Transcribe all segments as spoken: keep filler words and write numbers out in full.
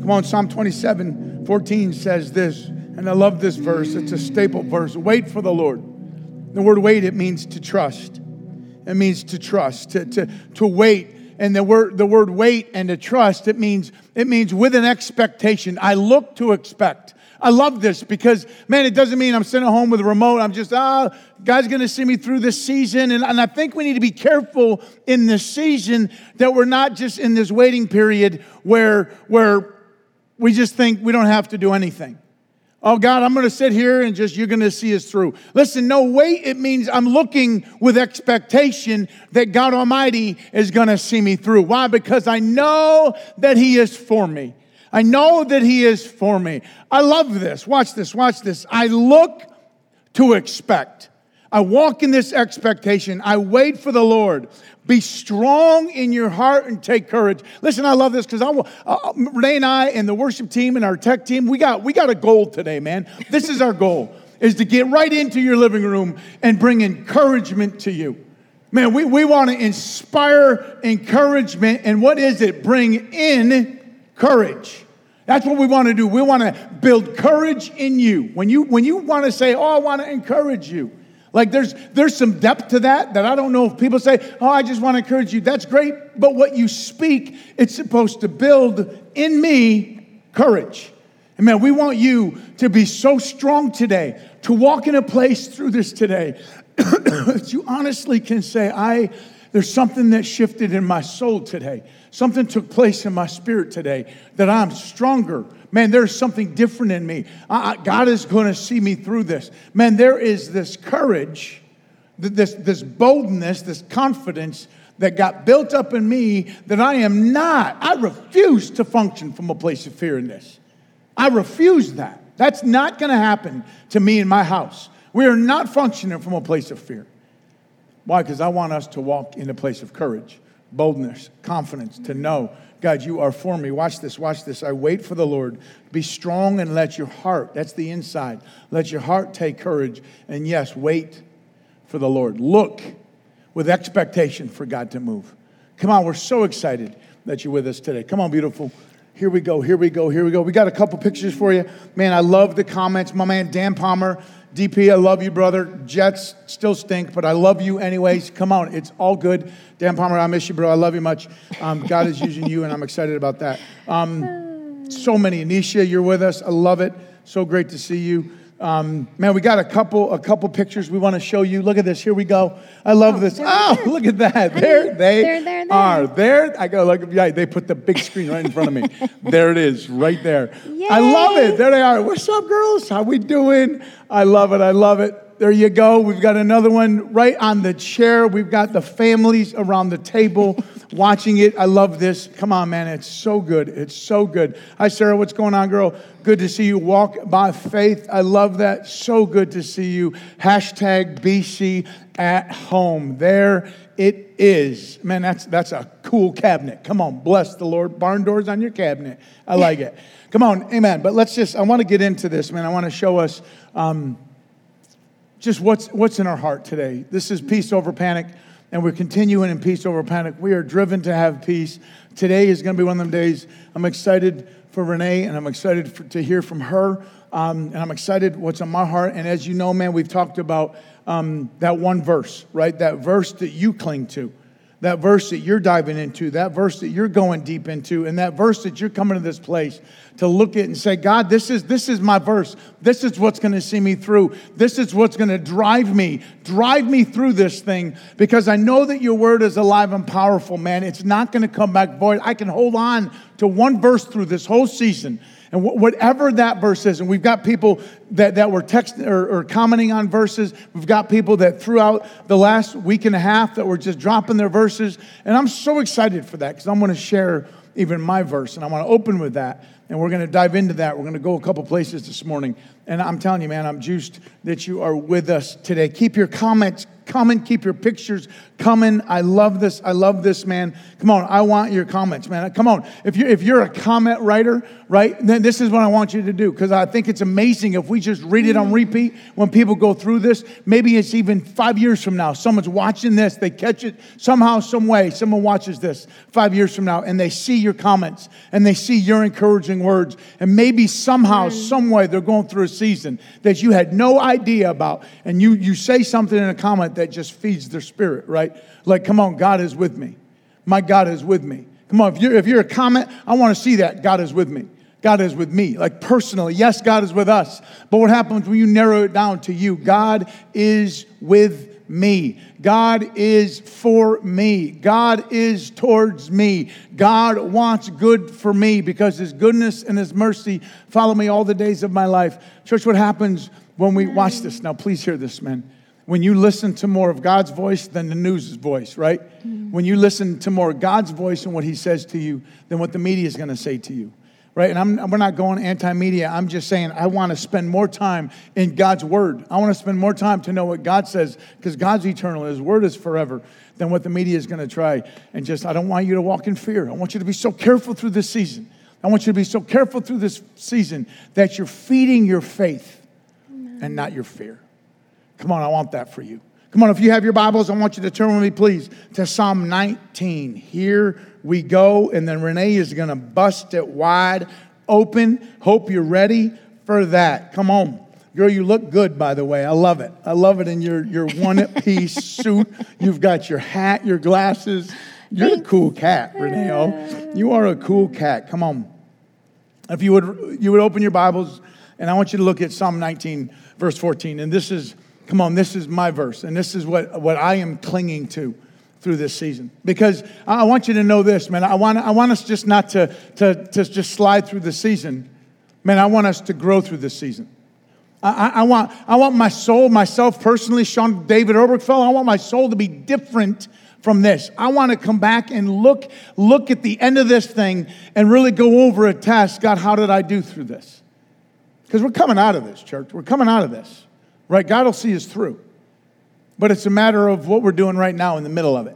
Come on, Psalm twenty-seven, fourteen says this, and I love this verse. It's a staple verse. Wait for the Lord. The word wait, it means to trust. It means to trust, to, to, to wait. And the word, the word wait and to trust, it means, it means with an expectation. I look to expect. I love this because, man, it doesn't mean I'm sitting at home with a remote. I'm just, ah, God's going to see me through this season. And, and I think we need to be careful in this season that we're not just in this waiting period where, where we just think we don't have to do anything. Oh, God, I'm going to sit here and just, you're going to see us through. Listen, no, wait, it means I'm looking with expectation that God Almighty is going to see me through. Why? Because I know that He is for me. I know that He is for me. I love this. Watch this, watch this. I look to expect. I walk in this expectation. I wait for the Lord. Be strong in your heart and take courage. Listen, I love this because I, uh, Renee and I and the worship team and our tech team, we got we got a goal today, man. This is our goal, is to get right into your living room and bring encouragement to you. Man, we, we want to inspire encouragement. And what is it? Bring in courage. That's what we want to do. We want to build courage in you. When you when you want to say, oh, I want to encourage you. Like there's there's some depth to that that I don't know if people say, oh, I just want to encourage you. That's great. But what you speak, it's supposed to build in me courage. And man, we want you to be so strong today, to walk in a place through this today that you honestly can say, I there's something that shifted in my soul today. Something took place in my spirit today that I'm stronger. Man, there's something different in me. I, God is going to see me through this. Man, there is this courage, this, this boldness, this confidence that got built up in me that I am not. I refuse to function from a place of fear in this. I refuse that. That's not going to happen to me in my house. We are not functioning from a place of fear. Why? Because I want us to walk in a place of courage, boldness, confidence, to know, God, you are for me. Watch this, watch this. I wait for the Lord. Be strong and let your heart, that's the inside, let your heart take courage. And yes, wait for the Lord. Look with expectation for God to move. Come on, we're so excited that you're with us today. Come on, beautiful. Here we go, here we go, here we go. We got a couple pictures for you. Man, I love the comments. My man, Dan Palmer, D P, I love you, brother. Jets still stink, but I love you anyways. Come on, it's all good. Dan Palmer, I miss you, bro. I love you much. Um, God is using you, and I'm excited about that. Um, so many. Anisha, you're with us. I love it. So great to see you. Um, man, we got a couple a couple pictures we want to show you. Look at this. Here we go. I love oh, this. Oh, there. Look at that. There they there, there, there. are. There. I gotta look. Yeah, they put the big screen right in front of me. There it is, right there. Yay. I love it. There they are. What's up, girls? How we doing? I love it. I love it. There you go. We've got another one right on the chair. We've got the families around the table watching it. I love this. Come on, man. It's so good. It's so good. Hi, Sarah. What's going on, girl? Good to see you. Walk by faith. I love that. So good to see you. Hashtag B C at home. There it is. Man, that's that's a cool cabinet. Come on. Bless the Lord. Barn doors on your cabinet. I like it. Come on. Amen. But let's just, I want to get into this, man. I want to show us um, just what's what's in our heart today. This is Peace Over Panic, and we're continuing in Peace Over Panic. We are driven to have peace. Today is going to be one of them days. I'm excited for Renee, and I'm excited for, to hear from her, um, and I'm excited what's on my heart. And as you know, man, we've talked about um, that one verse, right? That verse that you cling to, that verse that you're diving into, that verse that you're going deep into, and that verse that you're coming to this place to look at and say, God, this is this is my verse. This is what's going to see me through. This is what's going to drive me, drive me through this thing, because I know that your word is alive and powerful, man. It's not going to come back void. I can hold on to one verse through this whole season. And wh- whatever that verse is, and we've got people that, that were texting or, or commenting on verses. We've got people that throughout the last week and a half that were just dropping their verses. And I'm so excited for that, because I'm going to share even my verse, and I want to open with that. And we're going to dive into that. We're going to go a couple places this morning. And I'm telling you, man, I'm juiced that you are with us today. Keep your comments coming. Keep your pictures coming. I love this. I love this, man. Come on. I want your comments, man. Come on. If you're, if you're a comment writer, right, then this is what I want you to do, because I think it's amazing if we just read it on repeat when people go through this. Maybe it's even five years from now. Someone's watching this. They catch it somehow, some way. Someone watches this five years from now, and they see your comments, and they see your encouraging words. And maybe somehow, some way, they're going through a season that you had no idea about. And you, you say something in a comment that just feeds their spirit, right? Like, come on, God is with me. My God is with me. Come on, if you're, if you're a comment, I want to see that. God is with me. God is with me. Like personally, yes, God is with us. But what happens when you narrow it down to you? God is with me. God is for me. God is towards me. God wants good for me because His goodness and His mercy follow me all the days of my life. Church, what happens when we watch this? Now, please hear this, man. When you listen to more of God's voice than the news' voice, right? Mm-hmm. When you listen to more of God's voice and what He says to you than what the media is going to say to you, right? And I'm, we're not going anti-media. I'm just saying I want to spend more time in God's Word. I want to spend more time to know what God says, because God's eternal. His Word is forever, than what the media is going to try. And just, I don't want you to walk in fear. I want you to be so careful through this season. I want you to be so careful through this season that you're feeding your faith and not your fear. Come on, I want that for you. Come on, if you have your Bibles, I want you to turn with me, please, to Psalm nineteen. Here we go, and then Renee is going to bust it wide open. Hope you're ready for that. Come on. Girl, you look good, by the way. I love it. I love it in your, your one-piece suit. You've got your hat, your glasses. You're a cool cat, Renee. You are a cool cat. Come on. If you would, you would open your Bibles, and I want you to look at Psalm nineteen, verse fourteen. And this is... Come on, this is my verse, and this is what, what I am clinging to through this season. Because I want you to know this, man. I want, I want us just not to, to, to just slide through the season. Man, I want us to grow through this season. I, I, want, I want my soul, myself personally, Sean David Obergfell, I want my soul to be different from this. I want to come back and look, look at the end of this thing and really go over a test. God, how did I do through this? Because we're coming out of this, church. We're coming out of this. Right? God will see us through. But it's a matter of what we're doing right now in the middle of it.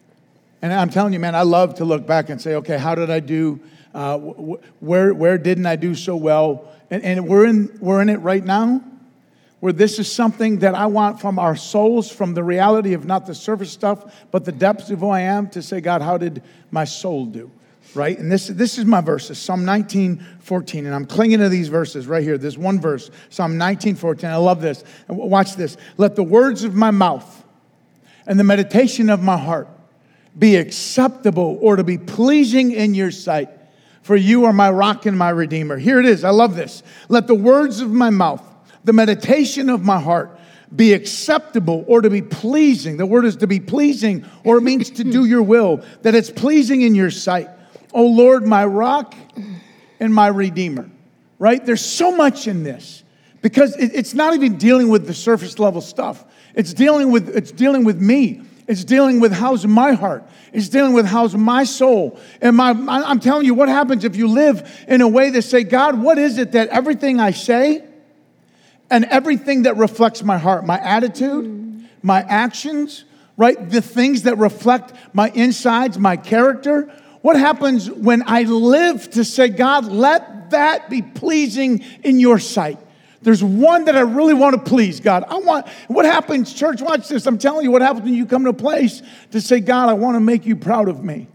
And I'm telling you, man, I love to look back and say, okay, how did I do? Uh, where where didn't I do so well? And, and we're in we're in it right now, where this is something that I want from our souls, from the reality of not the surface stuff, but the depths of who I am, to say, God, how did my soul do? Right? And this, this is my verses, Psalm nineteen, fourteen. And I'm clinging to these verses right here. This one verse, Psalm nineteen, fourteen. I love this. Watch this. Let the words of my mouth and the meditation of my heart be acceptable, or to be pleasing in your sight. For you are my rock and my redeemer. Here it is. I love this. Let the words of my mouth, the meditation of my heart, be acceptable, or to be pleasing. The word is to be pleasing, or it means to do your will, that it's pleasing in your sight. Oh Lord, my rock and my redeemer, right? There's so much in this, because it, it's not even dealing with the surface level stuff. It's dealing with, it's dealing with me. It's dealing with how's my heart. It's dealing with how's my soul. And my, I'm telling you, what happens if you live in a way that say, God, what is it that everything I say and everything that reflects my heart, my attitude, my actions, right? The things that reflect my insides, my character. What happens when I live to say, God, let that be pleasing in your sight? There's one that I really want to please, God. I want, what happens, church, watch this. I'm telling you what happens when you come to a place to say, God, I want to make you proud of me.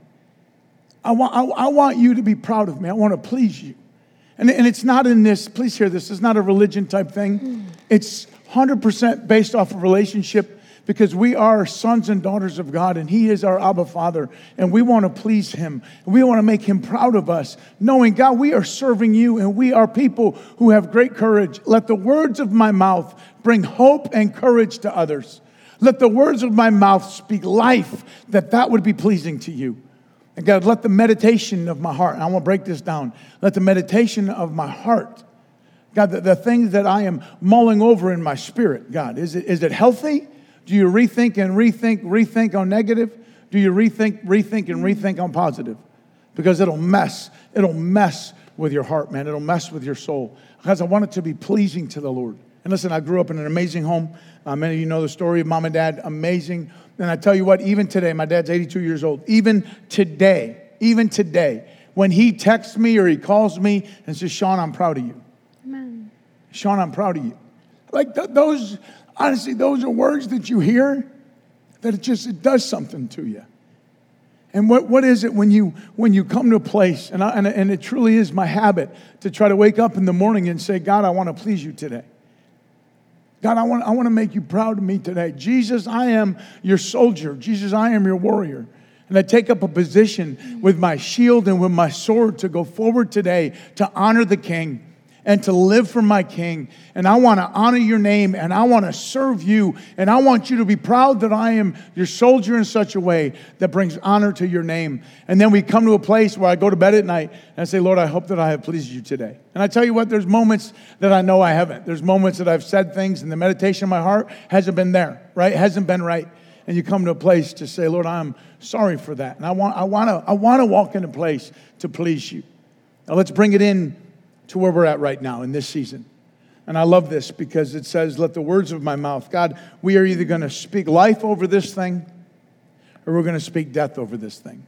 I want, I, I want you to be proud of me. I want to please you. And, and it's not in this, please hear this, it's not a religion type thing. It's one hundred percent based off of relationship, because we are sons and daughters of God, and He is our Abba Father, and we want to please Him. We want to make Him proud of us, knowing, God, we are serving you, and we are people who have great courage. Let the words of my mouth bring hope and courage to others. Let the words of my mouth speak life, that that would be pleasing to you. And God, let the meditation of my heart, and I want to break this down, let the meditation of my heart, God, the, the things that I am mulling over in my spirit, God, is it, is it healthy? Do you rethink and rethink, rethink on negative? Do you rethink, rethink, and rethink on positive? Because it'll mess, it'll mess with your heart, man. It'll mess with your soul. Because I want it to be pleasing to the Lord. And listen, I grew up in an amazing home. Uh, many of you know the story of mom and dad, amazing. And I tell you what, even today, my dad's eighty-two years old. Even today, even today, when he texts me or he calls me and says, Sean, I'm proud of you. Amen. Sean, I'm proud of you. Like th- those, honestly, those are words that you hear that it just, it does something to you. And what, what is it when you when you come to a place, and, I, and, and it truly is my habit to try to wake up in the morning and say, God, I want to please you today. God, I want, I want to make you proud of me today. Jesus, I am your soldier. Jesus, I am your warrior. And I take up a position with my shield and with my sword to go forward today to honor the King and to live for my King. And I want to honor your name, and I want to serve you, and I want you to be proud that I am your soldier in such a way that brings honor to your name. And then we come to a place where I go to bed at night and I say, Lord, I hope that I have pleased you today. And I tell you what, there's moments that I know I haven't. There's moments that I've said things and the meditation of my heart hasn't been there, right? It hasn't been right. And you come to a place to say, Lord, I'm sorry for that. And I want, I want to, I want to walk in a place to please you. Now let's bring it in to where we're at right now in this season. And I love this because it says, let the words of my mouth, God, we are either going to speak life over this thing or we're going to speak death over this thing.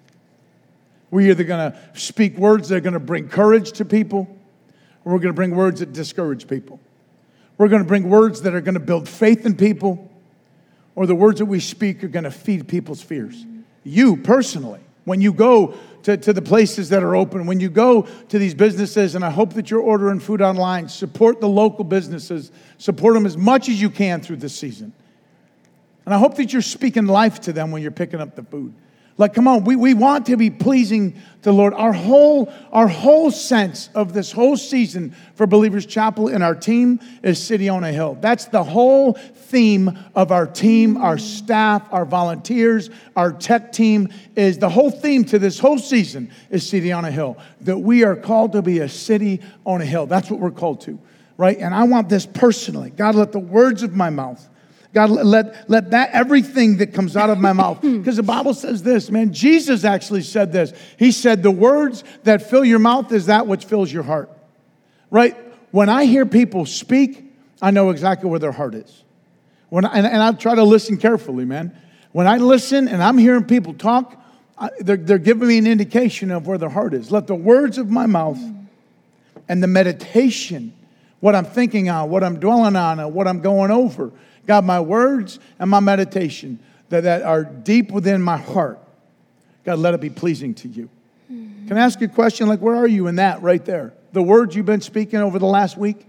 We're either going to speak words that are going to bring courage to people or we're going to bring words that discourage people. We're going to bring words that are going to build faith in people, or the words that we speak are going to feed people's fears. You personally, when you go To, to the places that are open, when you go to these businesses, and I hope that you're ordering food online, support the local businesses, support them as much as you can through this season. And I hope that you're speaking life to them when you're picking up the food. Like, come on, we, we want to be pleasing to the Lord. Our whole, our whole sense of this whole season for Believers Chapel and our team is City on a Hill. That's the whole theme of our team, our staff, our volunteers, our tech team is the whole theme to this whole season is City on a Hill. That we are called to be a city on a hill. That's what we're called to, right? And I want this personally. God, let the words of my mouth, God, let, let that, everything that comes out of my mouth, because the Bible says this, man, Jesus actually said this. He said, the words that fill your mouth is that which fills your heart, right? When I hear people speak, I know exactly where their heart is. When I, and, and I try to listen carefully, man. When I listen and I'm hearing people talk, I, they're, they're giving me an indication of where their heart is. Let the words of my mouth and the meditation, what I'm thinking on, what I'm dwelling on, and what I'm going over, God, my words and my meditation that, that are deep within my heart, God, let it be pleasing to you. Mm-hmm. Can I ask you a question? Like, where are you in that right there? The words you've been speaking over the last week,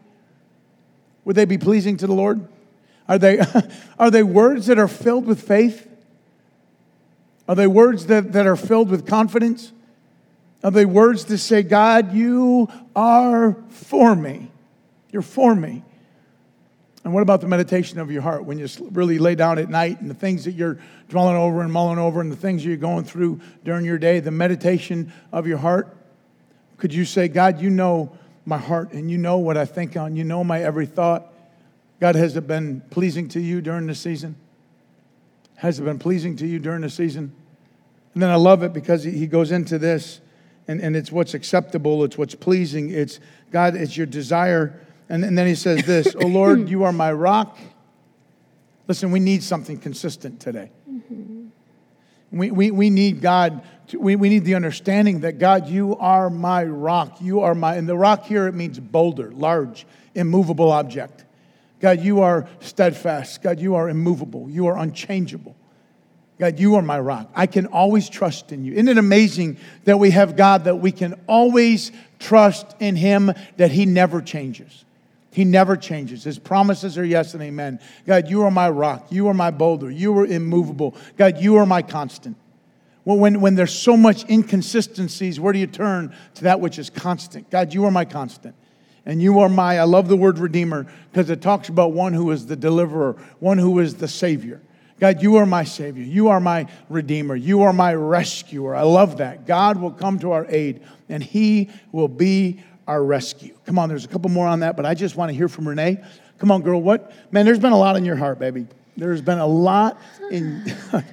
would they be pleasing to the Lord? Are they, are they words that are filled with faith? Are they words that, that are filled with confidence? Are they words to say, God, you are for me. You're for me. And what about the meditation of your heart when you really lay down at night and the things that you're dwelling over and mulling over and the things you're going through during your day, the meditation of your heart? Could you say, God, you know my heart and you know what I think on. You know my every thought. God, has it been pleasing to you during the season? Has it been pleasing to you during the season? And then I love it because he goes into this and, and it's what's acceptable. It's what's pleasing. It's, God, it's your desire. And, and then he says this, oh Lord, you are my rock. Listen, we need something consistent today. Mm-hmm. We, we, we need God, to, we, we need the understanding that God, you are my rock. You are my, and the rock here, it means boulder, large, immovable object. God, you are steadfast. God, you are immovable. You are unchangeable. God, you are my rock. I can always trust in you. Isn't it amazing that we have God that we can always trust in him, that he never changes? He never changes. His promises are yes and amen. God, you are my rock. You are my boulder. You are immovable. God, you are my constant. Well, when, when there's so much inconsistencies, where do you turn to that which is constant? God, you are my constant. And you are my, I love the word redeemer because it talks about one who is the deliverer, one who is the savior. God, you are my savior. You are my redeemer. You are my rescuer. I love that. God will come to our aid and he will be our rescue. Come on, there's a couple more on that, but I just want to hear from Renee. Come on, girl. What? Man, there's been a lot in your heart, baby. There's been a lot in,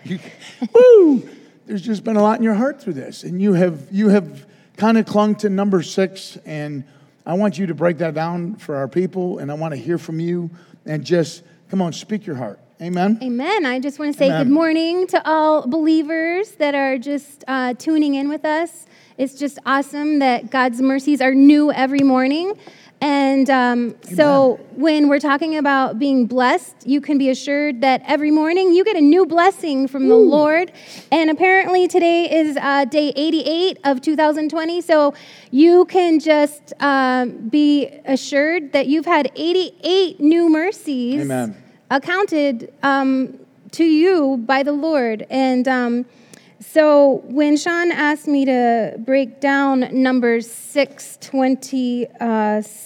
woo! There's just been a lot in your heart through this. And you have, you have kind of clung to number six. And I want you to break that down for our people, and I want to hear from you, and just, come on, speak your heart. Amen? Amen. I just want to say Amen. Good morning to all believers that are just uh, tuning in with us. It's just awesome that God's mercies are new every morning. And um, so when we're talking about being blessed, you can be assured that every morning you get a new blessing from Ooh. the Lord. And apparently today is uh, day eighty-eight of two thousand twenty. So you can just um, be assured that you've had eighty-eight new mercies Amen. accounted um, to you by the Lord. And um, so when Sean asked me to break down Numbers six twenty-six,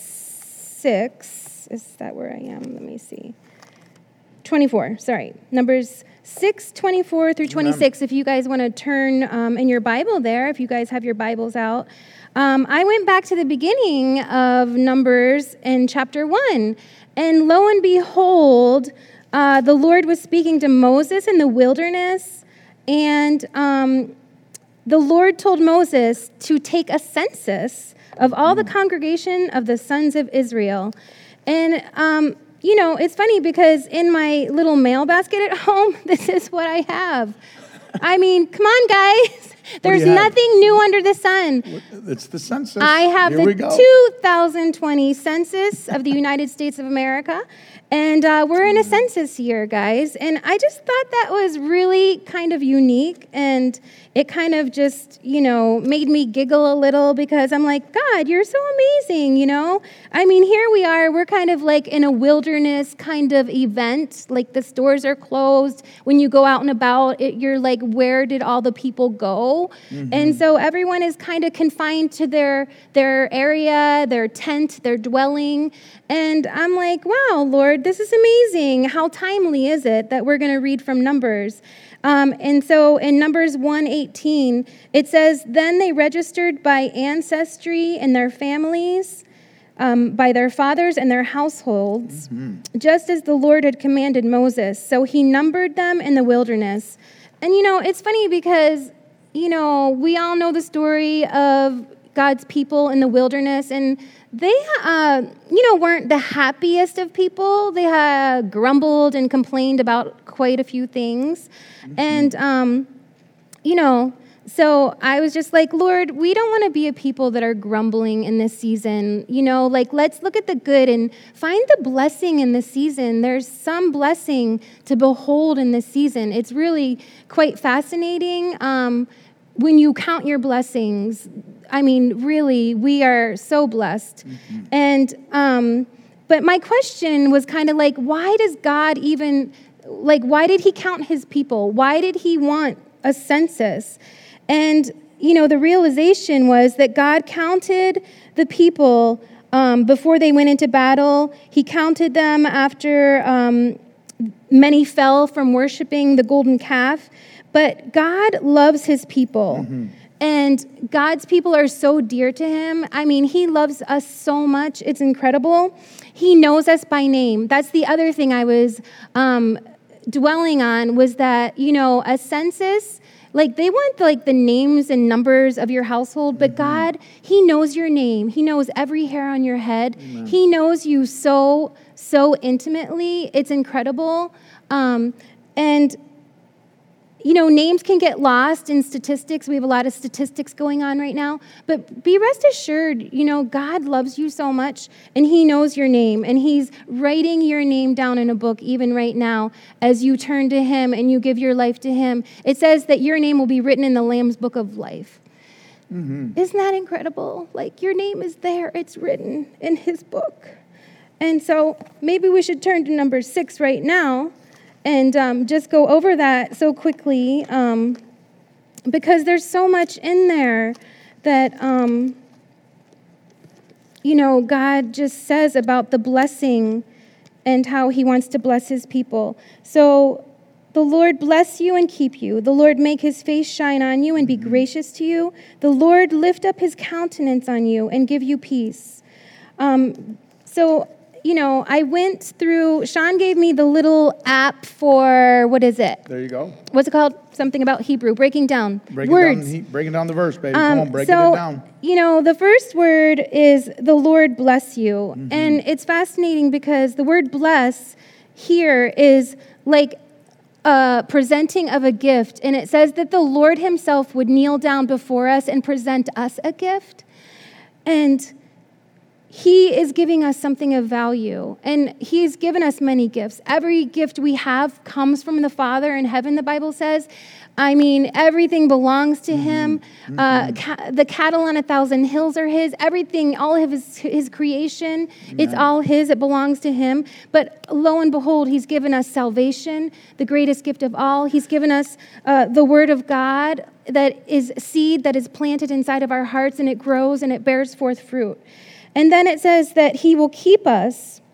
is that where I am? Let me see. twenty-four, sorry. Numbers six twenty-four through twenty-six, Amen. If you guys want to turn um, in your Bible there, if you guys have your Bibles out. Um, I went back to the beginning of Numbers in chapter one, and lo and behold, uh, the Lord was speaking to Moses in the wilderness, and um, the Lord told Moses to take a census of all the congregation of the sons of Israel. And, um, you know, it's funny because in my little mail basket at home, this is what I have. I mean, come on, guys. There's nothing new under the sun. It's the census. I have Here the two thousand twenty census of the United States of America. And uh, we're in a census year, guys. And I just thought that was really kind of unique. And it kind of just, you know, made me giggle a little because I'm like, God, you're so amazing, you know? I mean, here we are. We're kind of like in a wilderness kind of event. Like the stores are closed. When you go out and about, it, you're like, where did all the people go? Mm-hmm. And so everyone is kind of confined to their, their area, their tent, their dwelling. And I'm like, wow, Lord, this is amazing. How timely is it that we're going to read from Numbers? Um, and so in Numbers one eighteen, it says, then they registered by ancestry and their families, um, by their fathers and their households, mm-hmm. just as the Lord had commanded Moses. So he numbered them in the wilderness. And, you know, it's funny because, you know, we all know the story of God's people in the wilderness, and they, uh, you know, weren't the happiest of people. They uh, grumbled and complained about quite a few things. Mm-hmm. And, um, you know, so I was just like, Lord, we don't want to be a people that are grumbling in this season. You know, like, let's look at the good and find the blessing in this season. There's some blessing to behold in this season. It's really quite fascinating. Um, when you count your blessings, I mean, really, we are so blessed. Mm-hmm. And, um, but my question was kind of like, why does God even, like, why did he count his people? Why did he want a census? And, you know, the realization was that God counted the people um, before they went into battle. He counted them after um, many fell from worshiping the golden calf. But God loves his people. Mm-hmm. And God's people are so dear to him. I mean, he loves us so much. It's incredible. He knows us by name. That's the other thing I was um, dwelling on was that, you know, a census, like they want like the names and numbers of your household, but mm-hmm. God, he knows your name. He knows every hair on your head. Amen. He knows you so, so intimately. It's incredible. Um, and You know, names can get lost in statistics. We have a lot of statistics going on right now. But be rest assured, you know, God loves you so much, and he knows your name. And he's writing your name down in a book even right now as you turn to him and you give your life to him. It says that your name will be written in the Lamb's book of life. Mm-hmm. Isn't that incredible? Like, your name is there. It's written in his book. And so maybe we should turn to number six right now. And um, just go over that so quickly um, because there's so much in there that, um, you know, God just says about the blessing and how he wants to bless his people. So the Lord bless you and keep you. The Lord make his face shine on you and be gracious to you. The Lord lift up his countenance on you and give you peace. Um, so... you know, I went through, Sean gave me the little app for, what is it? There you go. What's it called? Something about Hebrew, breaking down Breaking words. Down, he, breaking down the verse, baby. Um, Come on, breaking so, it down. You know, the first word is the Lord bless you. Mm-hmm. And it's fascinating because the word bless here is like a presenting of a gift. And it says that the Lord himself would kneel down before us and present us a gift. And he is giving us something of value, and he's given us many gifts. Every gift we have comes from the Father in heaven, the Bible says. I mean, everything belongs to mm-hmm. him. Mm-hmm. Uh, ca- the cattle on a thousand hills are his. Everything, all of his, his creation, Amen. It's all his. It belongs to him. But lo and behold, he's given us salvation, the greatest gift of all. He's given us uh, the word of God that is seed that is planted inside of our hearts, and it grows and it bears forth fruit. And then it says that he will keep us.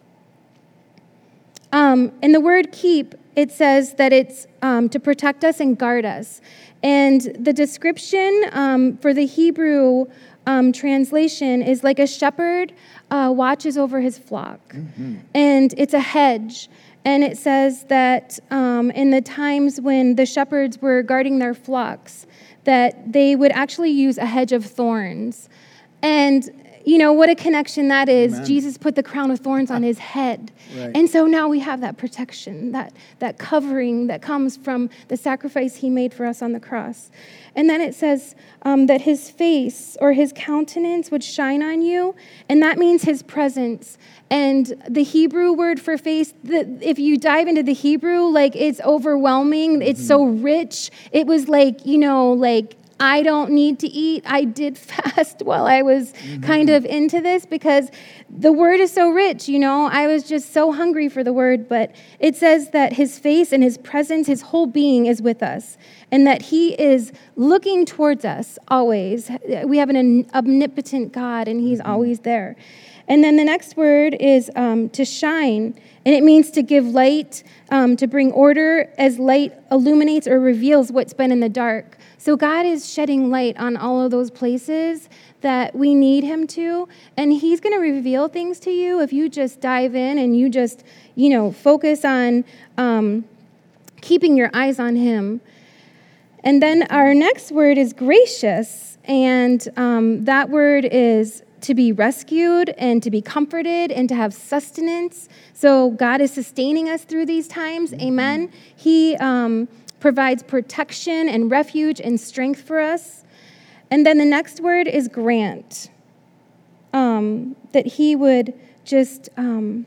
Um, and the word keep, it says that it's um, to protect us and guard us. And the description um, for the Hebrew um, translation is like a shepherd uh, watches over his flock. Mm-hmm. And it's a hedge. And it says that um, in the times when the shepherds were guarding their flocks, that they would actually use a hedge of thorns. And you know, what a connection that is. Amen. Jesus put the crown of thorns on his head. Right. And so now we have that protection, that, that covering that comes from the sacrifice he made for us on the cross. And then it says um, that his face or his countenance would shine on you, and that means his presence. And the Hebrew word for face, the, if you dive into the Hebrew, like it's overwhelming. It's mm-hmm. so rich. It was like, you know, like, I don't need to eat. I did fast while I was mm-hmm. kind of into this because the word is so rich, you know. I was just so hungry for the word, but it says that his face and his presence, his whole being is with us, and that he is looking towards us always. We have an omnipotent God, and he's mm-hmm. always there. And then the next word is um, to shine, and it means to give light, um, to bring order as light illuminates or reveals what's been in the dark. So God is shedding light on all of those places that we need him to, and he's going to reveal things to you if you just dive in and you just, you know, focus on um, keeping your eyes on him. And then our next word is gracious, and um, that word is to be rescued and to be comforted and to have sustenance. So God is sustaining us through these times. Amen. He um, provides protection and refuge and strength for us. And then the next word is grant. Um, that he would just, um,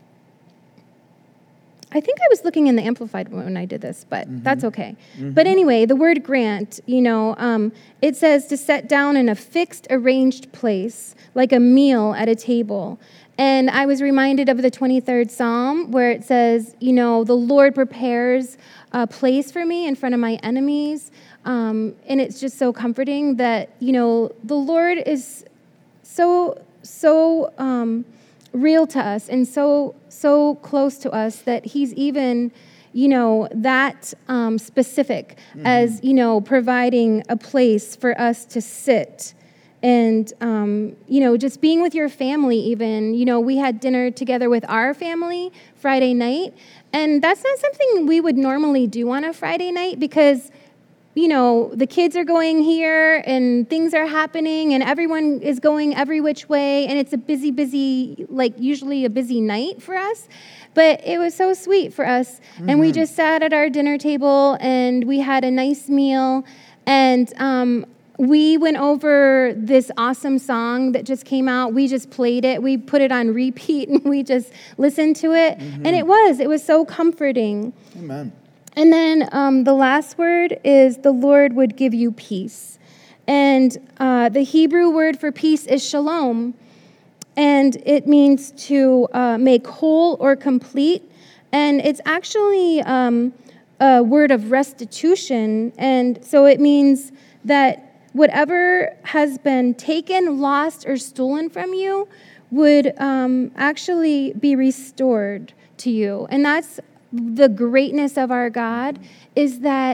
I think I was looking in the Amplified when I did this, but mm-hmm. that's okay. Mm-hmm. But anyway, the word grant, you know, um, it says to set down in a fixed, arranged place, like a meal at a table. And I was reminded of the twenty-third Psalm where it says, you know, the Lord prepares a place for me in front of my enemies. Um, and it's just so comforting that, you know, the Lord is so, so um, real to us and so, so close to us that he's even, you know, that um, specific mm-hmm. as, you know, providing a place for us to sit. And, um, you know, just being with your family even, you know, we had dinner together with our family Friday night. And that's not something we would normally do on a Friday night because, you know, the kids are going here and things are happening and everyone is going every which way. And it's a busy, busy, like usually a busy night for us. But it was so sweet for us. Mm-hmm. And we just sat at our dinner table and we had a nice meal. And, um, we went over this awesome song that just came out. We just played it. We put it on repeat, and we just listened to it. Mm-hmm. And it was. It was so comforting. Amen. And then um, the last word is the Lord would give you peace. And uh, the Hebrew word for peace is shalom. And it means to uh, make whole or complete. And it's actually um, a word of restitution. And so it means that whatever has been taken, lost, or stolen from you would um, actually be restored to you. And that's the greatness of our God, is that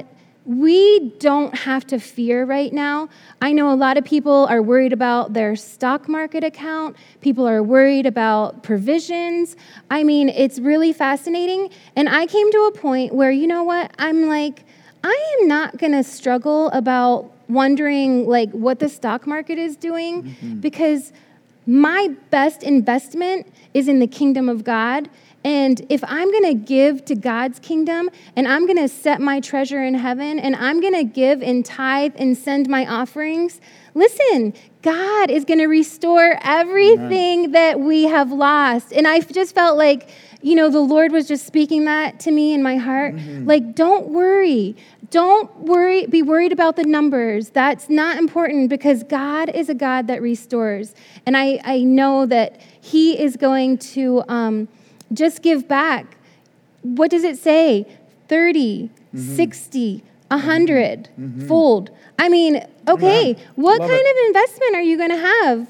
we don't have to fear right now. I know a lot of people are worried about their stock market account. People are worried about provisions. I mean, it's really fascinating. And I came to a point where, you know what? I'm like, I am not going to struggle about wondering like what the stock market is doing mm-hmm. because my best investment is in the kingdom of God. And if I'm going to give to God's kingdom and I'm going to set my treasure in heaven and I'm going to give and tithe and send my offerings, listen, God is going to restore everything Amen. That we have lost. And I just felt like, you know, the Lord was just speaking that to me in my heart. Mm-hmm. Like, don't worry. Don't worry. Be worried about the numbers. That's not important because God is a God that restores. And I, I know that he is going to... Um, Just give back. What does it say? thirty, mm-hmm. sixty, one hundred mm-hmm. fold. I mean, okay, yeah. what Love kind it. Of investment are you going to have?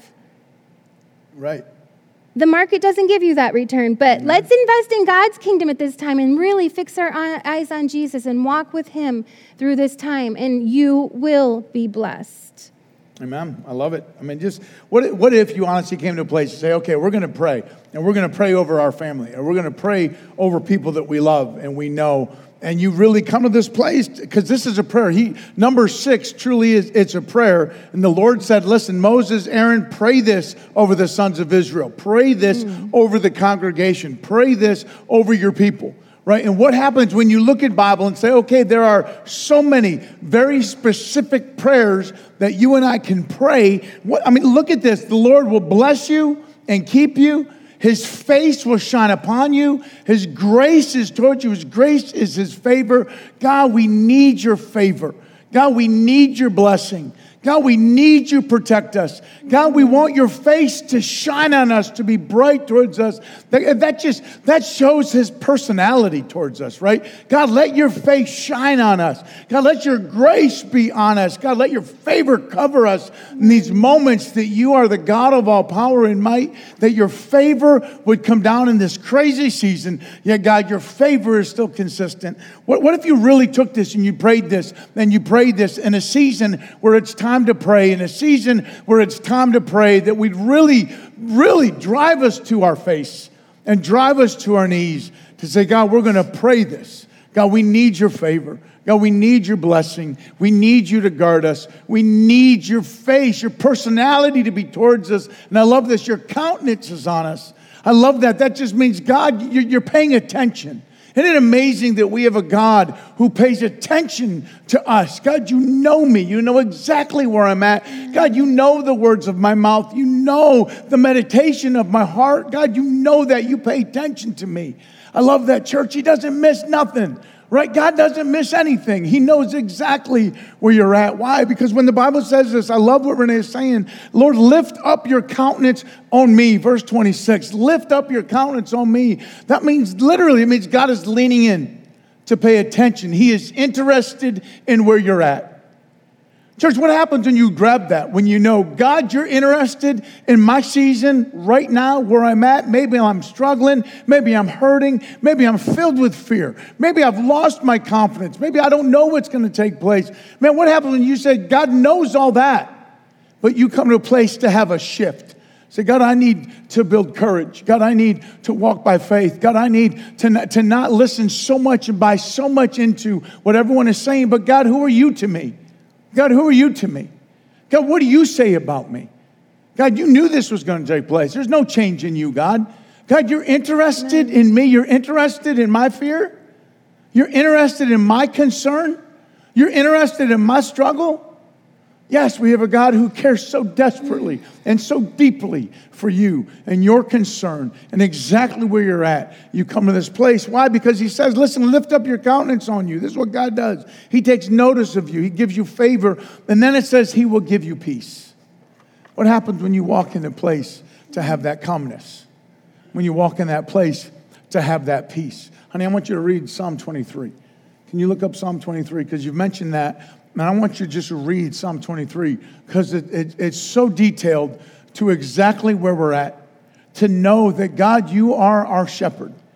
Right. The market doesn't give you that return, but mm-hmm. let's invest in God's kingdom at this time and really fix our eyes on Jesus and walk with him through this time, and you will be blessed. Amen. I love it. I mean, just what if, what if you honestly came to a place to say, okay, we're going to pray, and we're going to pray over our family, and we're going to pray over people that we love and we know, and you really come to this place, because this is a prayer. He number six truly is, it's a prayer. And the Lord said, listen, Moses, Aaron, pray this over the sons of Israel. Pray this mm. over the congregation. Pray this over your people. Right? And what happens when you look at Bible and say, okay, there are so many very specific prayers that you and I can pray. What, I mean, look at this. The Lord will bless you and keep you. His face will shine upon you. His grace is towards you. His grace is his favor. God, we need your favor. God, we need your blessing. God, we need you to protect us. God, we want your face to shine on us, to be bright towards us. That, that just, that shows his personality towards us, right? God, let your face shine on us. God, let your grace be on us. God, let your favor cover us in these moments that you are the God of all power and might, that your favor would come down in this crazy season. Yet, God, your favor is still consistent. What, what if you really took this and you prayed this, and you prayed this in a season where it's time to pray, in a season where it's time to pray, that we'd really, really drive us to our face and drive us to our knees to say, God, we're going to pray this. God, we need your favor. God, we need your blessing. We need you to guard us. We need your face, your personality to be towards us. And I love this, your countenance is on us. I love that. That just means, God, you're paying attention. Isn't it amazing that we have a God who pays attention to us? God, you know me. You know exactly where I'm at. God, you know the words of my mouth. You know the meditation of my heart. God, you know that. You pay attention to me. I love that, church. He doesn't miss nothing. Right? God doesn't miss anything. He knows exactly where you're at. Why? Because when the Bible says this, I love what Renee is saying. Lord, lift up your countenance on me. Verse twenty-six, lift up your countenance on me. That means literally, it means God is leaning in to pay attention. He is interested in where you're at. Church, what happens when you grab that? When you know, God, you're interested in my season right now where I'm at. Maybe I'm struggling. Maybe I'm hurting. Maybe I'm filled with fear. Maybe I've lost my confidence. Maybe I don't know what's going to take place. Man, what happens when you say, God knows all that, but you come to a place to have a shift? Say, God, I need to build courage. God, I need to walk by faith. God, I need to not, to not listen so much and buy so much into what everyone is saying. But God, who are you to me? God, who are you to me? God, what do you say about me? God, you knew this was going to take place. There's no change in you, God. God, you're interested in me. You're interested in my fear. You're interested in my concern. You're interested in my struggle. Yes, we have a God who cares so desperately and so deeply for you and your concern and exactly where you're at. You come to this place. Why? Because he says, listen, lift up your countenance on you. This is what God does. He takes notice of you. He gives you favor. And then it says he will give you peace. What happens when you walk in a place to have that calmness? When you walk in that place to have that peace? Honey, I want you to read Psalm twenty-three. Can you look up Psalm twenty-three? Because you've mentioned that. And I want you just to read Psalm twenty-three because it, it, it's so detailed to exactly where we're at. To know that, God, you are our shepherd.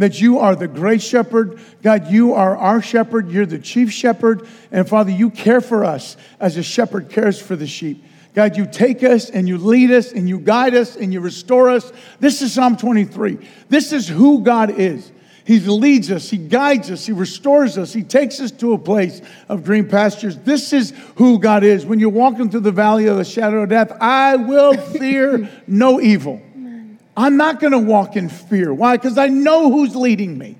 that you are the great shepherd. God, you are our shepherd. You're the chief shepherd. And Father, you care for us as a shepherd cares for the sheep. God, you take us and you lead us and you guide us and you restore us. This is Psalm twenty-three. This is who God is. He leads us, he guides us, he restores us, he takes us to a place of green pastures. This is who God is. When you're walking through the valley of the shadow of death, I will fear no evil. I'm not going to walk in fear. Why? Because I know who's leading me.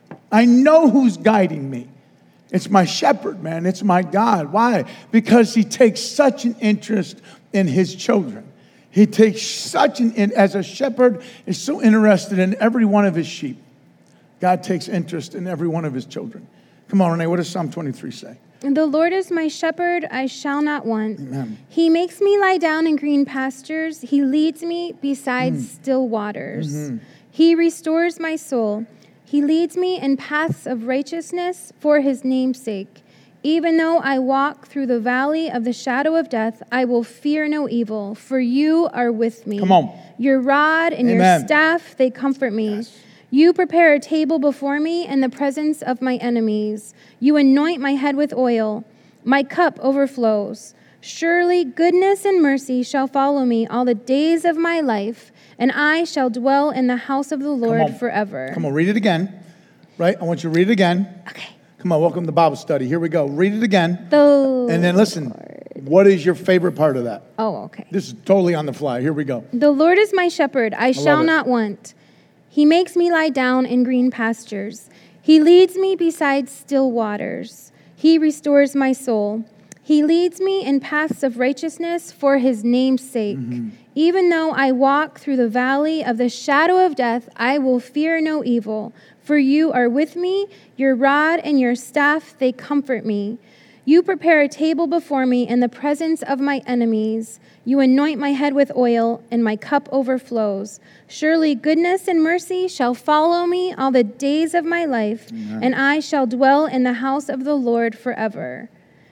I know who's guiding me. It's my shepherd, man. It's my God. Why? Because he takes such an interest in his children. He takes such an, as a shepherd, is so interested in every one of his sheep. God takes interest in every one of his children. Come on, Renee, what does Psalm twenty-three say? The Lord is my shepherd, I shall not want. Amen. He makes me lie down in green pastures. He leads me beside mm. still waters. Mm-hmm. He restores my soul. He leads me in paths of righteousness for his name's sake. Even though I walk through the valley of the shadow of death, I will fear no evil, for you are with me. Come on. Your rod and Amen. your staff, they comfort me. Yes. You prepare a table before me in the presence of my enemies. You anoint my head with oil. My cup overflows. Surely goodness and mercy shall follow me all the days of my life, and I shall dwell in the house of the Lord forever. Come on, read it again. Right? I want you to read it again. Okay. Come on, welcome to Bible study. Here we go. Read it again. The and then listen, Lord. What is your favorite part of that? Oh, okay. This is totally on the fly. Here we go. The Lord is my shepherd. I, I shall not want. He makes me lie down in green pastures. He leads me beside still waters. He restores my soul. He leads me in paths of righteousness for his name's sake. Mm-hmm. Even though I walk through the valley of the shadow of death, I will fear no evil. For you are with me, your rod and your staff, they comfort me. You prepare a table before me in the presence of my enemies. You anoint my head with oil, and my cup overflows. Surely goodness and mercy shall follow me all the days of my life, Amen. And I shall dwell in the house of the Lord forever.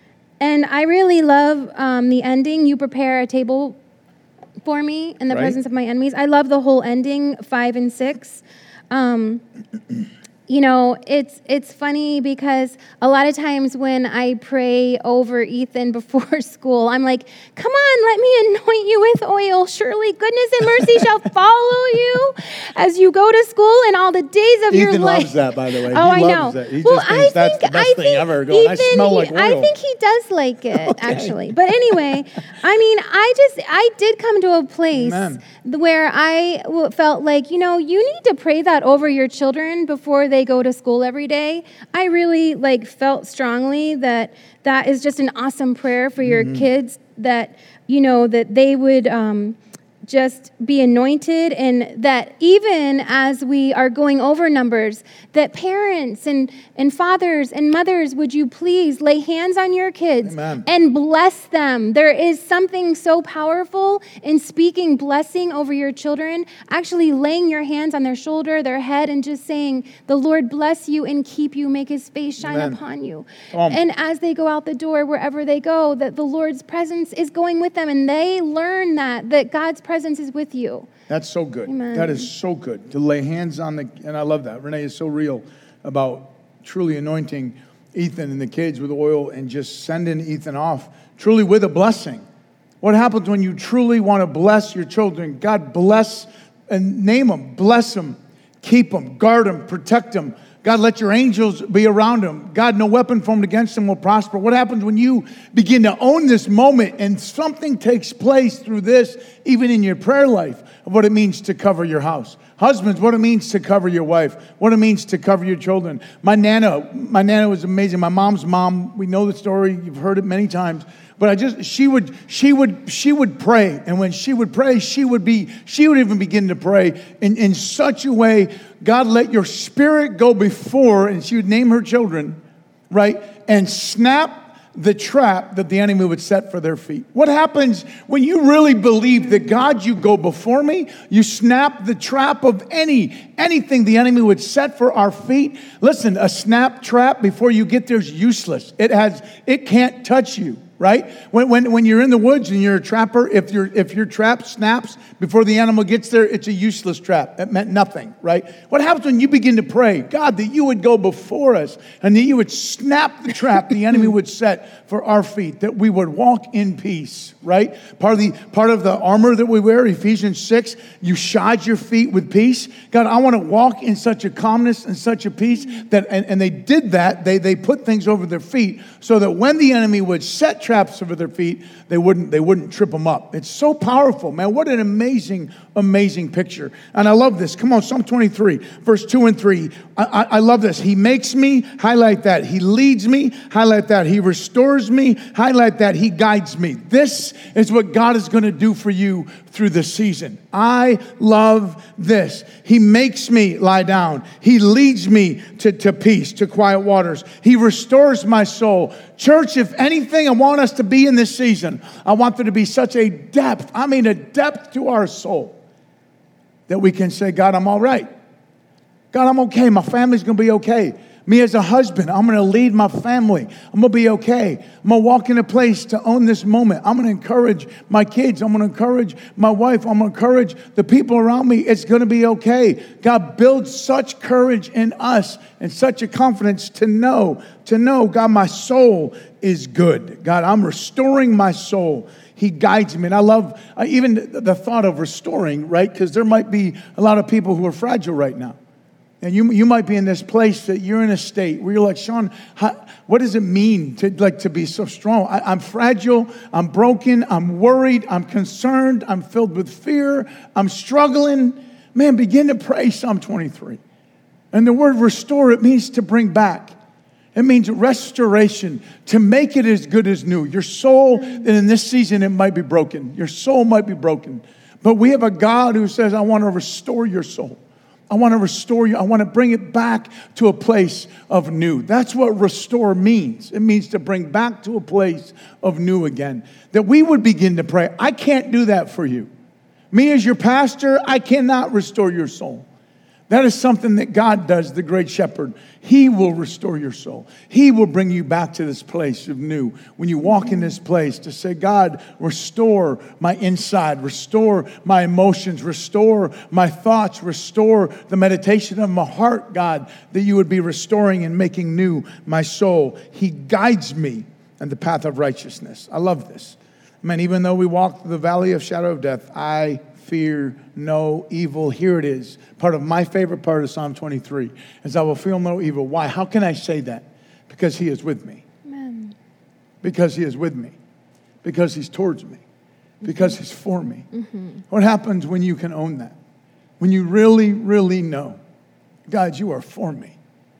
And I really love um, the ending. You prepare a table for me in the right. presence of my enemies. I love the whole ending, five and six. Um, you know, it's it's funny because a lot of times when I pray over Ethan before school, I'm like, come on, let me anoint you with oil. Surely goodness and mercy shall follow you as you go to school and all the days of Ethan your life. Ethan loves that, by the way. Oh, he I loves know. That. He well, just thinks I that's think, the best I thing think ever. Going, Ethan, I smell like oil. I think he does like it, okay. actually. But anyway, I mean, I just, I did come to a place Amen. where I felt like, you know, you need to pray that over your children before they go to school every day. I really like felt strongly that that is just an awesome prayer for your mm-hmm. kids, that, you know, that they would um, just be anointed, and that even as we are going over numbers, that parents and, and fathers and mothers, would you please lay hands on your kids Amen. And bless them. There is something so powerful in speaking blessing over your children, actually laying your hands on their shoulder, their head, and just saying, the Lord bless you and keep you, make his face shine Amen. Upon you. Um, and as they go out the door, wherever they go, that the Lord's presence is going with them, and they learn that, that God's presence presence is with you. That's so good. Amen. That is so good to lay hands on the, and I love that. Renee is so real about truly anointing Ethan and the kids with oil and just sending Ethan off truly with a blessing. What happens when you truly want to bless your children? God bless and name them, bless them, keep them, guard them, protect them. God, let your angels be around them. God, no weapon formed against them will prosper. What happens when you begin to own this moment and something takes place through this, even in your prayer life, of what it means to cover your house? Husbands, what it means to cover your wife, what it means to cover your children. My Nana, my Nana was amazing. My mom's mom, we know the story. You've heard it many times. But I just, she would, she would, she would pray. And when she would pray, she would be, she would even begin to pray in, in such a way, God, let your spirit go before, and she would name her children, right? And snap the trap that the enemy would set for their feet. What happens when you really believe that, God, you go before me, you snap the trap of any, anything the enemy would set for our feet? Listen, a snap trap before you get there is useless. It has, it can't touch you. right? When, when, when you're in the woods and you're a trapper, if, your if your trap snaps before the animal gets there, it's a useless trap. It meant nothing, right? What happens when you begin to pray, God, that you would go before us and that you would snap the trap the enemy would set for our feet, that we would walk in peace, right? Part of the, part of the armor that we wear, Ephesians six, you shod your feet with peace. God, I want to walk in such a calmness and such a peace that, and, and they did that. They, they put things over their feet so that when the enemy would set traps over their feet, they wouldn't, they wouldn't trip them up. It's so powerful, man. What an amazing, amazing picture. And I love this. Come on, Psalm twenty-three, verse two and three. I, I, I love this. He makes me, highlight that. He leads me, highlight that. He restores me, highlight that. He guides me. This is what God is going to do for you through this season. I love this. He makes me lie down. He leads me to, to peace, to quiet waters. He restores my soul. Church, if anything I want us to be in this season, I want there to be such a depth, I mean a depth to our soul, that we can say, God, I'm all right. God, I'm okay. My family's going to be okay. Me as a husband, I'm going to lead my family. I'm going to be okay. I'm going to walk in a place to own this moment. I'm going to encourage my kids. I'm going to encourage my wife. I'm going to encourage the people around me. It's going to be okay. God builds such courage in us and such a confidence to know, to know, God, my soul is good. God, I'm restoring my soul. He guides me. And I love uh, even the thought of restoring, right? Because there might be a lot of people who are fragile right now. And you you might be in this place that you're in a state where you're like, Sean, how, what does it mean to like to be so strong? I, I'm fragile. I'm broken. I'm worried. I'm concerned. I'm filled with fear. I'm struggling. Man, begin to pray Psalm twenty-three. And the word restore, it means to bring back. It means restoration, to make it as good as new. Your soul, and in this season, it might be broken. Your soul might be broken. But we have a God who says, I want to restore your soul. I want to restore you. I want to bring it back to a place of new. That's what restore means. It means to bring back to a place of new again. That we would begin to pray. I can't do that for you. Me as your pastor, I cannot restore your soul. That is something that God does, the great shepherd. He will restore your soul. He will bring you back to this place of new. When you walk in this place to say, God, restore my inside, restore my emotions, restore my thoughts, restore the meditation of my heart, God, that you would be restoring and making new my soul. He guides me in the path of righteousness. I love this. Man, even though we walk through the valley of shadow of death, I fear no evil. Here it is. Part of my favorite part of Psalm twenty-three is I will feel no evil. Why? How can I say that? Because he is with me. Amen. Because he is with me. Because he's towards me. Because he's for me. Mm-hmm. What happens when you can own that? When you really, really know, God, you are for me.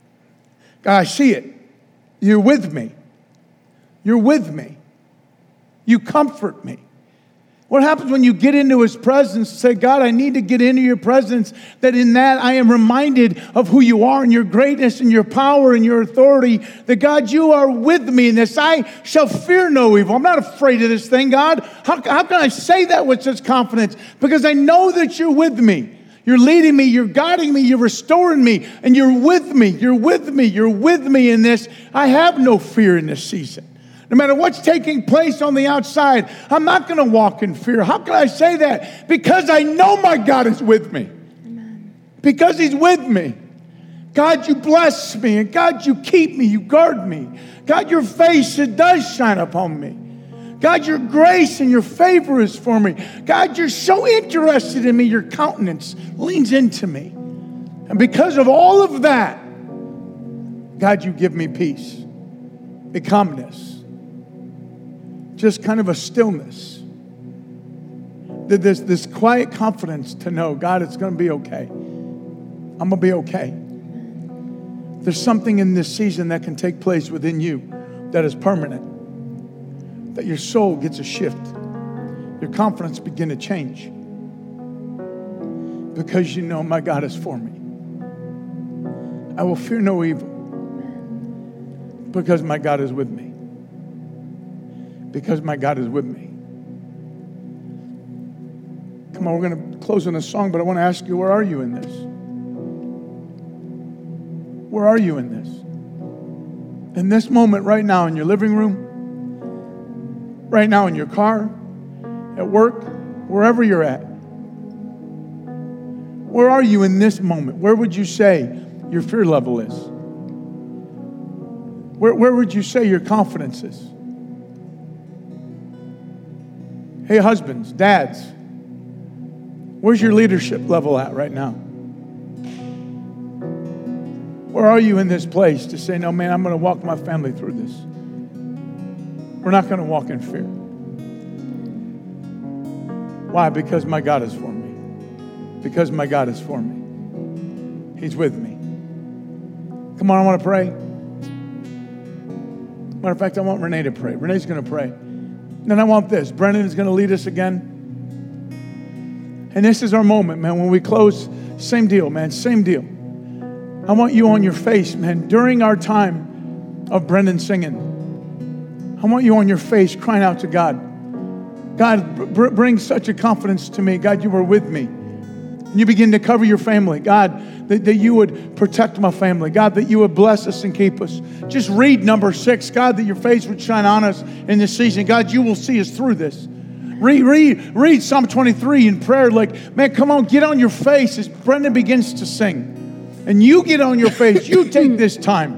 God, I see it. You're with me. You're with me. You comfort me. What happens when you get into his presence and say, God, I need to get into your presence, that in that I am reminded of who you are and your greatness and your power and your authority, that God, you are with me in this. I shall fear no evil. I'm not afraid of this thing, God. How, how can I say that with such confidence? Because I know that you're with me. You're leading me, you're guiding me, you're restoring me, and you're with me. You're with me. You're with me in this. I have no fear in this season. No matter what's taking place on the outside, I'm not going to walk in fear. How can I say that? Because I know my God is with me. Amen. Because he's with me. God, you bless me. And God, you keep me. You guard me. God, your face, it does shine upon me. God, your grace and your favor is for me. God, you're so interested in me. Your countenance leans into me. And because of all of that, God, you give me peace, a calmness. Just kind of a stillness. This, this quiet confidence to know, God, it's going to be okay. I'm going to be okay. There's something in this season that can take place within you that is permanent. That your soul gets a shift. Your confidence begin to change. Because you know my God is for me. I will fear no evil. Because my God is with me. Because my God is with me. Come on, we're going to close on a song, but I want to ask you, where are you in this? Where are you in this? In this moment right now in your living room, right now in your car, at work, wherever you're at. Where are you in this moment? Where would you say your fear level is? Where, where would you say your confidence is? Hey, husbands, dads, where's your leadership level at right now? Where are you in this place to say, no, man, I'm going to walk my family through this? We're not going to walk in fear. Why? Because my God is for me. Because my God is for me. He's with me. Come on, I want to pray. Matter of fact, I want Renee to pray. Renee's going to pray. Then I want this. Brendan is going to lead us again. And this is our moment, man. When we close, same deal, man. Same deal. I want you on your face, man. During our time of Brendan singing, I want you on your face crying out to God. God, br- bring such a confidence to me. God, you were with me. And you begin to cover your family. God, that, that you would protect my family. God, that you would bless us and keep us. Just read number six. God, that your face would shine on us in this season. God, you will see us through this. Read, read, read Psalm twenty-three in prayer. Like, man, come on, get on your face as Brendan begins to sing. And you get on your face. You take this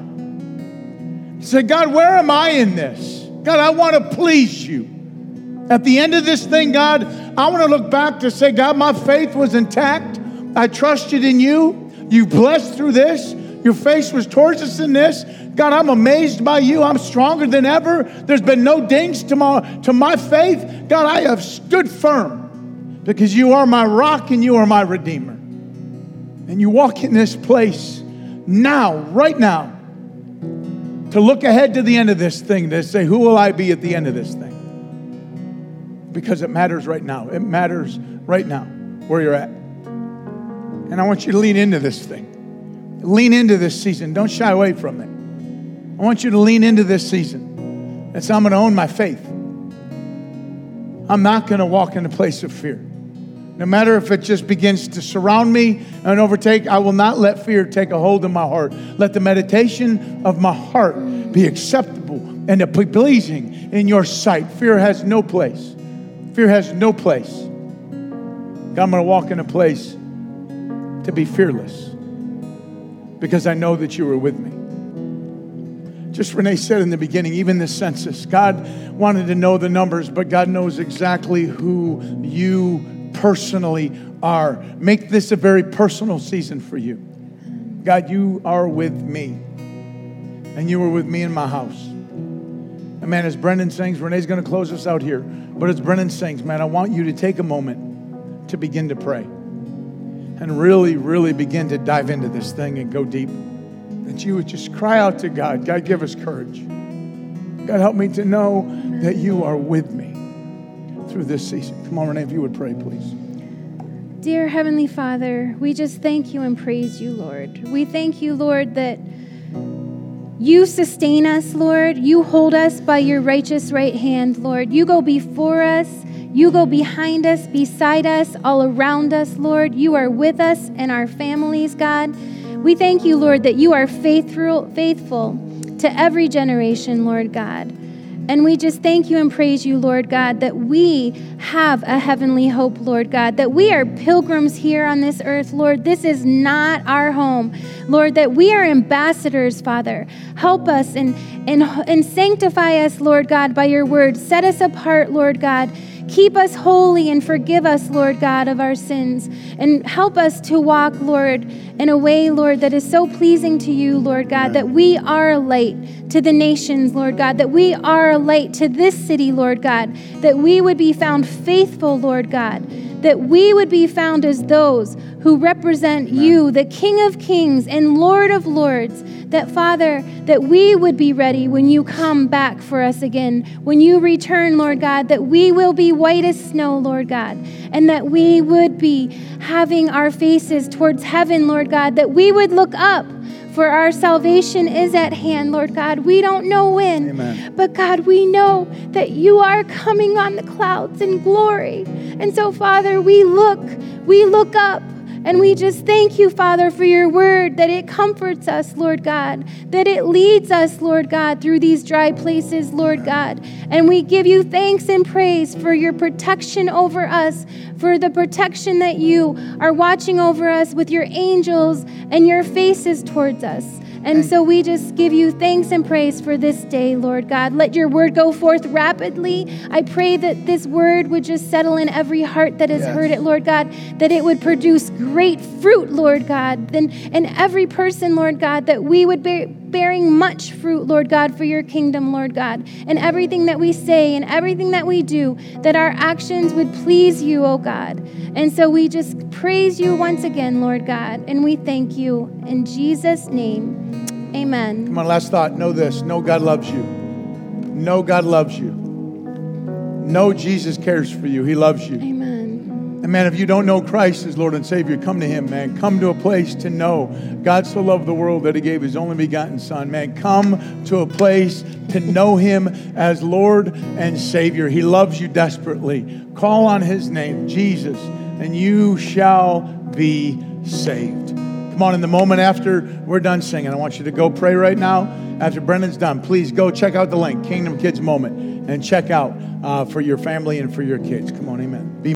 time. Say, God, where am I in this? God, I want to please you. At the end of this thing, God, I want to look back to say, God, my faith was intact. I trusted in you. You blessed through this. Your face was towards us in this. God, I'm amazed by you. I'm stronger than ever. There's been no dings to my, to my faith. God, I have stood firm because you are my rock and you are my redeemer. And you walk in this place now, right now, to look ahead to the end of this thing, to say, who will I be at the end of this thing? Because it matters right now. It matters right now where you're at. And I want you to lean into this thing. Lean into this season. Don't shy away from it. I want you to lean into this season. And say, I'm going to own my faith. I'm not going to walk in a place of fear. No matter if it just begins to surround me and overtake, I will not let fear take a hold of my heart. Let the meditation of my heart be acceptable and be pleasing in your sight. Fear has no place. Fear has no place. God, I'm going to walk in a place to be fearless because I know that you were with me. Just Renee said in the beginning, even the census, God wanted to know the numbers, but God knows exactly who you personally are. Make this a very personal season for you. God, you are with me, and you were with me in my house. And man, as Brendan sings, Renee's going to close us out here. But as Brendan sings, man, I want you to take a moment to begin to pray and really, really begin to dive into this thing and go deep. That you would just cry out to God. God, give us courage. God, help me to know that you are with me through this season. Come on, Renee, if you would pray, please. Dear Heavenly Father, we just thank you and praise you, Lord. We thank you, Lord, that you sustain us, Lord. You hold us by your righteous right hand, Lord. You go before us. You go behind us, beside us, all around us, Lord. You are with us and our families, God. We thank you, Lord, that you are faithful, faithful to every generation, Lord God. And we just thank you and praise you, Lord God, that we have a heavenly hope, Lord God, that we are pilgrims here on this earth, Lord. This is not our home, Lord, that we are ambassadors, Father. Help us and, and, and sanctify us, Lord God, by your word. Set us apart, Lord God. Keep us holy and forgive us, Lord God, of our sins. And help us to walk, Lord, in a way, Lord, that is so pleasing to you, Lord God, that we are a light to the nations, Lord God, that we are a light to this city, Lord God, that we would be found faithful, Lord God, that we would be found as those who represent you, the King of Kings and Lord of Lords, that, Father, that we would be ready when you come back for us again, when you return, Lord God, that we will be white as snow, Lord God, and that we would be having our faces towards heaven, Lord God, that we would look up, for our salvation is at hand, Lord God. We don't know when, Amen. But God, we know that you are coming on the clouds in glory. And so, Father, we look, we look up, And we just thank you, Father, for your word, that it comforts us, Lord God, that it leads us, Lord God, through these dry places, Lord God. And we give you thanks and praise for your protection over us, for the protection that you are watching over us with your angels and your faces towards us. And so we just give you thanks and praise for this day, Lord God. Let your word go forth rapidly. I pray that this word would just settle in every heart that has Yes. heard it, Lord God, that it would produce great fruit, Lord God, then and every person, Lord God, that we would be bearing much fruit, Lord God, for your kingdom, Lord God, and everything that we say and everything that we do, that our actions would please you, oh God. And so we just praise you once again, Lord God, and we thank you in Jesus' name. Amen. Come on, last thought. Know this. Know God loves you. Know God loves you. Know Jesus cares for you. He loves you. Amen. And man, if you don't know Christ as Lord and Savior, come to him, man. Come to a place to know God so loved the world that he gave his only begotten son. Man, come to a place to know him as Lord and Savior. He loves you desperately. Call on his name, Jesus, and you shall be saved. Come on, in the moment after we're done singing, I want you to go pray right now. After Brendan's done, please go check out the link, Kingdom Kids Moment, and check out uh, for your family and for your kids. Come on, amen. Be